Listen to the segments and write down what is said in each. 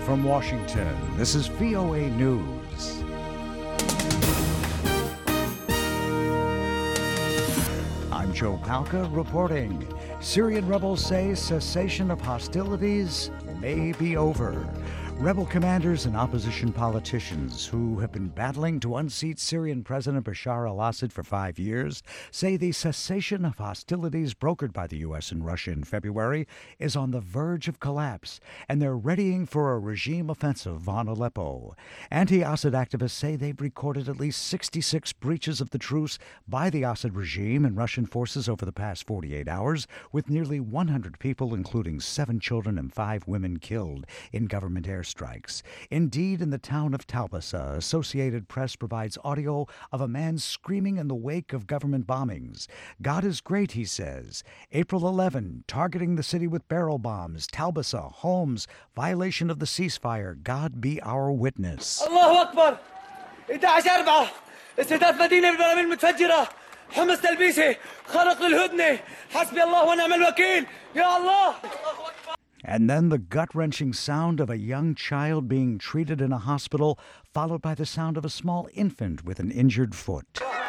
from Washington, this is VOA News. I'm Joe Palca reporting. Syrian rebels say cessation of hostilities may be over. Rebel commanders and opposition politicians who have been battling to unseat Syrian President Bashar al-Assad for 5 years say the cessation of hostilities brokered by the U.S. and Russia in February is on the verge of collapse, and they're readying for a regime offensive on Aleppo. Anti-Assad activists say they've recorded at least 66 breaches of the truce by the Assad regime and Russian forces over the past 48 hours, with nearly 100 people, including 7 children and 5 women, killed in government airstrikes. Indeed, in the town of Talbasa, Associated Press provides audio of a man screaming in the wake of government bombings. God is great, he says. April 11, targeting the city with barrel bombs. Talbasa, homes, violation of the ceasefire. God be our witness. Allahu Akbar. 11/4 استهداف مدينة بالبراميل المتفجرة. حمص تلبيسي خرق للهدنة. حسبي الله ونعم الوكيل. يا الله. And then the gut-wrenching sound of a young child being treated in a hospital, followed by the sound of a small infant with an injured foot.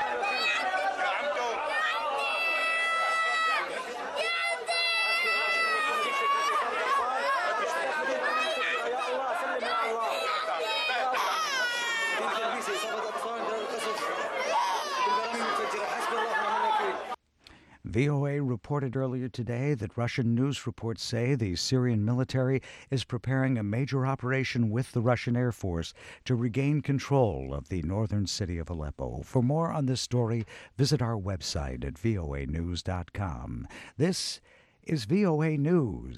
VOA reported earlier today that Russian news reports say the Syrian military is preparing a major operation with the Russian Air Force to regain control of the northern city of Aleppo. For more on this story, visit our website at voanews.com. This is VOA News.